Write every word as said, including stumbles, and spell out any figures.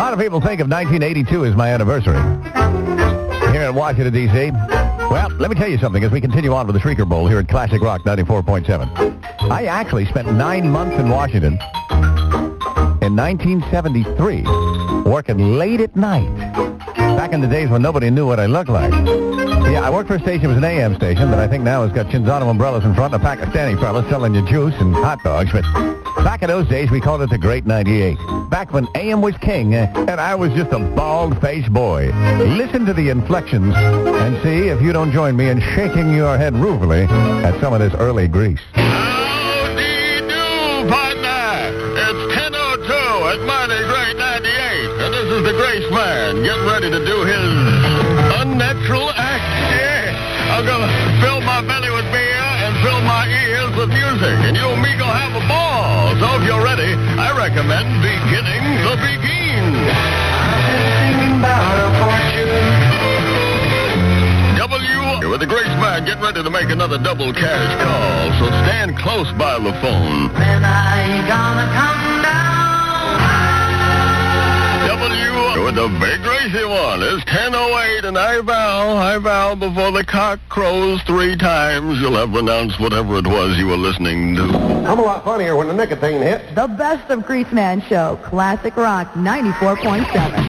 lot of people think of nineteen eighty-two as my anniversary here in Washington, D C Well, let me tell you something as we continue on with the Shrieker Bowl here at Classic Rock ninety-four point seven. I actually spent nine months in Washington in nineteen seventy-three working late at night, back in the days when nobody knew what I looked like. Yeah, I worked for a station, it was an A M station, that I think now has got Chinzano umbrellas in front and a Pakistani fellas selling you juice and hot dogs, but back in those days we called it the Great ninety-eight. Back when A M was king, uh, and I was just a bald-faced boy. Listen to the inflections and see if you don't join me in shaking your head ruefully at some of this early grease. Howdy-do, partner! It's ten oh two at Mighty Great ninety-eight, and this is the Grace Man getting ready to do his unnatural act. Yeah, I'm going to fill my belly with beer and fill my ears with music, and you and me going to have a ball. So if you're ready, I recommend beginning the begin. W with the Grace Man getting ready to make another double cash call, so stand close by the phone. When I gonna come down? W with the big racy one. It's ten oh eight, and I vow, I vow before the cock crows three times, you'll have renounced whatever it was you were listening to. I'm a lot funnier when the nicotine hits. The best of Greaseman Show, Classic Rock ninety-four point seven.